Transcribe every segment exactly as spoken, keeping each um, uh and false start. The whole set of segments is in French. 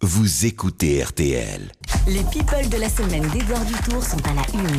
vous écoutez R T L. Les people de la semaine d'Edouard Dutour sont à la une.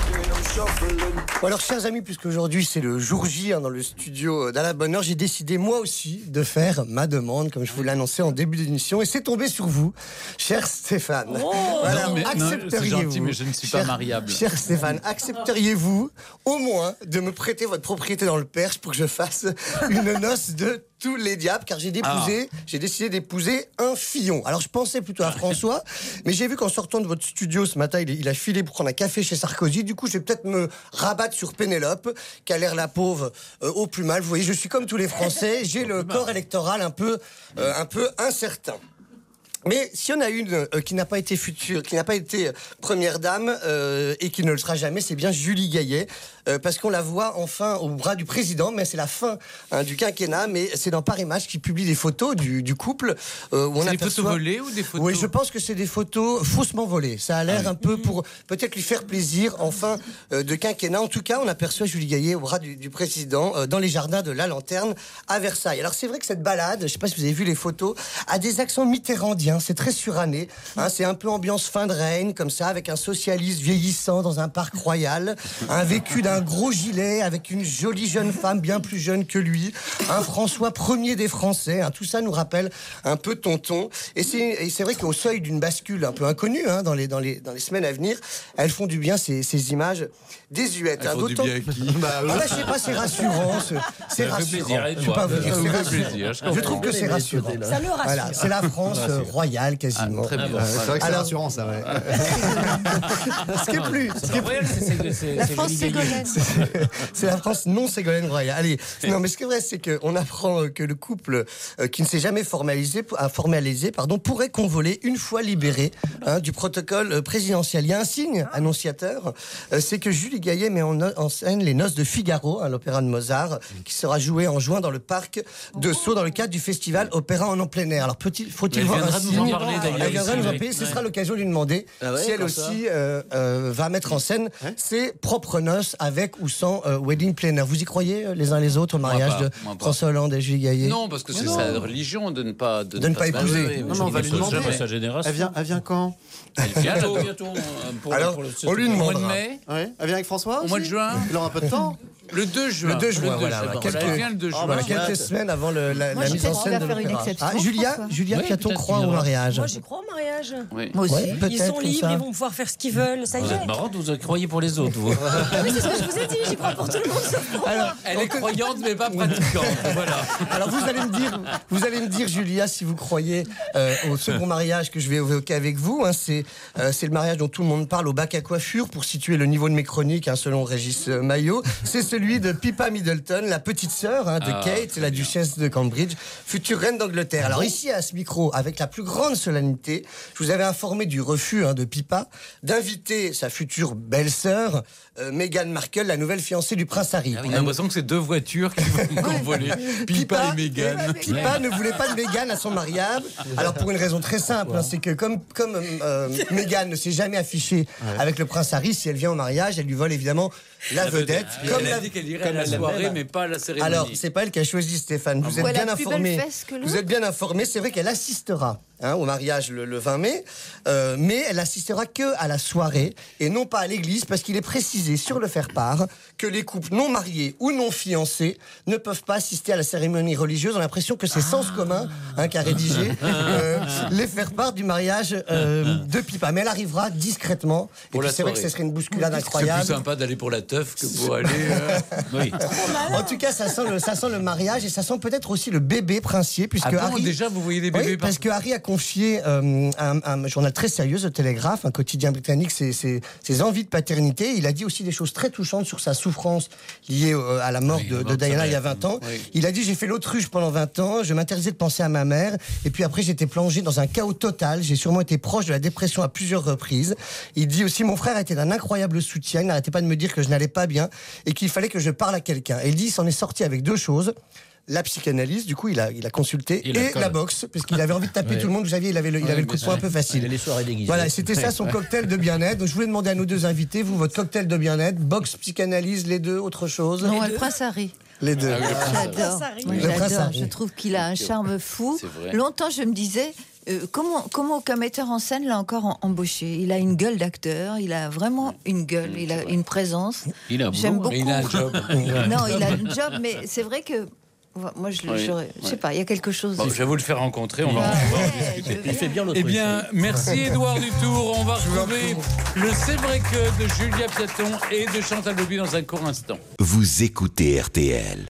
Bon alors chers amis, puisque aujourd'hui c'est le jour J hein, dans le studio d'À la Bonne Heure, j'ai décidé moi aussi de faire ma demande comme je vous l'ai annoncé en début d'émission et c'est tombé sur vous, cher Stéphane. Oh, voilà, non, mais, accepteriez-vous, non, c'est gentil, mais je ne suis cher, pas mariable. Cher Stéphane, accepteriez-vous au moins de me prêter votre propriété dans le Perche pour que je fasse une noce de tous les diables, car j'ai dépousé, ah. j'ai décidé d'épouser un Fillon. Alors je pensais plutôt à François, mais j'ai vu qu'en sortant de votre studio ce matin, il, il a filé pour prendre un café chez Sarkozy. Du coup, je vais peut-être me rabattre sur Pénélope, qui a l'air la pauvre euh, au plus mal. Vous voyez, je suis comme tous les Français, j'ai le corps électoral un peu, euh, un peu incertain. Mais si on a une euh, qui n'a pas été future, qui n'a pas été première dame euh, et qui ne le sera jamais, c'est bien Julie Gaillet, euh, parce qu'on la voit enfin au bras du président, mais c'est la fin hein, du quinquennat. Mais c'est dans Paris Match qui publie des photos du, du couple. Euh, où on c'est aperçoit... des photos volées ou des photos? Oui, je pense que c'est des photos faussement volées. Ça a l'air ah, un peu pour peut-être lui faire plaisir en fin euh, de quinquennat. En tout cas, on aperçoit Julie Gaillet au bras du, du président euh, dans les jardins de la Lanterne à Versailles. Alors c'est vrai que cette balade, je ne sais pas si vous avez vu les photos, a des accents mitterrandiens. C'est très suranné. Hein, c'est un peu ambiance fin de règne, comme ça, avec un socialiste vieillissant dans un parc royal, un vécu d'un gros gilet avec une jolie jeune femme bien plus jeune que lui, un François Premier des Français. Hein, tout ça nous rappelle un peu Tonton. Et c'est, et c'est vrai qu'au seuil d'une bascule un peu inconnue hein, dans, les, dans, les, dans les semaines à venir, elles font du bien ces, ces images désuètes. Elles hein, font du bien à qui bah, là, je sais pas, c'est rassurant. C'est, c'est rassurant. Plaisir, je vais pas vous dire, c'est rassurant. Plaisir, je, je trouve que c'est rassurant. Ça le rassure. Voilà, c'est la France euh, royale quasiment. Ah, très bien. Ah, c'est vrai que c'est alors, rassurant ça. Ouais. ce qui est plus, ce qui est plus... C'est, c'est, la France ségolène. C'est, c'est la France non ségolène royale. Allez, non mais ce qui est vrai, c'est qu'on apprend que le couple euh, qui ne s'est jamais formalisé, a formalisé, pardon, pourrait convoler une fois libéré hein, du protocole présidentiel. Il y a un signe annonciateur, euh, c'est que Julie Gaillet met en, en scène les Noces de Figaro, hein, l'opéra de Mozart, qui sera joué en juin dans le parc de Sceaux dans le cadre du festival Opéra en plein air. Alors peut-il, faut-il voir un signe? Elle viendra nous en parler. Ce sera l'occasion de lui demander ah ouais, si elle aussi euh, euh, va mettre en scène hein ses propres noces avec ou sans euh, wedding planner. Vous y croyez euh, les uns les autres au mariage pas, de François Hollande et Julie Gaillet? Non, parce que c'est non. sa religion de ne pas de, de ne pas, pas épouser. Oui, oui, non, non, on va lui demander. Sa génération. Elle vient, elle vient quand? Elle vient bientôt, bientôt. Pour, Alors, pour le, on lui demande. Au mois de mai. Ouais. Elle vient avec François. Au mois de juin. Il aura un peu de temps. Le deux juin. Le deux juin, le voilà. juin. voilà. Quelques, Elle vient le deux juin. Oh, voilà, quelques semaines avant le, la, Moi, la mise en scène de l'opéra. Ah, Julia, Julia oui, Piaton croit au mariage. Moi, j'y crois au mariage. Oui. Moi aussi. Ouais, ils sont libres, ils vont pouvoir faire ce qu'ils veulent. Ça y Vous est. êtes marrante, vous croyez pour les autres, vous. Oui, c'est ce que je vous ai dit. J'y crois pour tout le monde sauf pour Alors, moi. Elle est croyante, mais pas pratiquante. Voilà. Alors vous allez me dire, vous allez me dire, Julia, si vous croyez euh, au second mariage que je vais évoquer avec vous. Hein, c'est euh, c'est le mariage dont tout le monde parle au bac à coiffure pour situer le niveau de mes chroniques, hein, selon Régis euh, Maillot. C'est celui de Pippa Middleton, la petite sœur hein, de ah, Kate, la duchesse de Cambridge, future reine d'Angleterre. Alors ici à ce micro, avec la plus grande solennité, je vous avais informé du refus hein, de Pippa d'inviter sa future belle-sœur euh, Meghan Markle, la nouvelle fiancée du prince Harry. Ah oui, on a l'impression que c'est deux voitures qui vont convoler. Pippa, Pippa et Meghan. Pippa ne voulait pas de Meghan à son mariage. Alors pour une raison très simple, hein, c'est que comme comme euh, Meghan ne s'est jamais affichée ouais. avec le prince Harry, si elle vient au mariage, elle lui vole évidemment la, la vedette. vedette. Comme elle la, a dit qu'elle irait à la soirée, la mais pas à la cérémonie. Alors c'est pas elle qui a choisi, Stéphane. Vous ah êtes bien informé. Vous êtes bien informé. C'est vrai qu'elle assistera hein, au mariage le, le vingt mai, euh, mais elle assistera que à la soirée et non pas à l'église, parce qu'il est précisé sur le faire-part que les couples non mariés ou non fiancés ne peuvent pas assister à la cérémonie religieuse. On a l'impression que c'est Sens Commun hein, qui a rédigé euh, les faire-part du mariage euh, de Pippa. Mais elle arrivera discrètement. Et puis c'est vrai que ce serait une bousculade incroyable. C'est plus sympa d'aller pour la teuf que pour aller. Euh... Oui. En tout cas, ça sent, le, ça sent le mariage et ça sent peut-être aussi le bébé princier, puisque ah bon, Harry. Déjà, vous voyez des bébés. Oui, parce que Harry a confié euh, un, un journal très sérieux, The Telegraph, un quotidien britannique, ses, ses, ses envies de paternité. Il a dit aussi des choses très touchantes sur sa souffrance liée euh, à la mort oui, de, de Diana il y a vingt ans. Oui. Il a dit: j'ai fait l'autruche pendant vingt ans, je m'interdisais de penser à ma mère, et puis après j'étais plongé dans un chaos total. J'ai sûrement été proche de la dépression à plusieurs reprises. Il dit aussi: mon frère était d'un incroyable soutien, il n'arrêtait pas de me dire que je n'allais pas bien et qu'il fallait que je parle à quelqu'un. Et il dit: il s'en est sorti avec deux choses. La psychanalyse, du coup, il a, il a consulté, et, et la boxe, parce qu'il avait envie de taper ouais. tout le monde. Vous saviez, il avait le, il ouais, avait le coup de poing un peu facile. Les soirées déguisées. Voilà, c'était ça son cocktail de bien-être. Donc, je voulais demander à nos deux invités, vous, votre cocktail de bien-être, boxe, psychanalyse, les deux, autre chose? Non, le prince Harry. Les deux. Ah, j'adore. Moi, j'adore. Je trouve qu'il a un charme fou. Longtemps, je me disais, euh, comment, comment aucun metteur en scène l'a encore en- embauché? Il a une gueule d'acteur, il a vraiment une gueule, il a une présence. Il a un J'aime boulot, beaucoup. mais il a un job. Non, il a un job, mais c'est vrai que moi, je, Oui. j'aurais- je sais pas, il y a quelque chose. Bon, je vais vous le faire rencontrer, on va, Ah on va en ouais, discuter. je veux Il fait bien le Eh truc. bien, merci Édouard Dutour. On va retrouver le C'est vrai que de Julia Piaton et de Chantal Lobby dans un court instant. Vous écoutez R T L.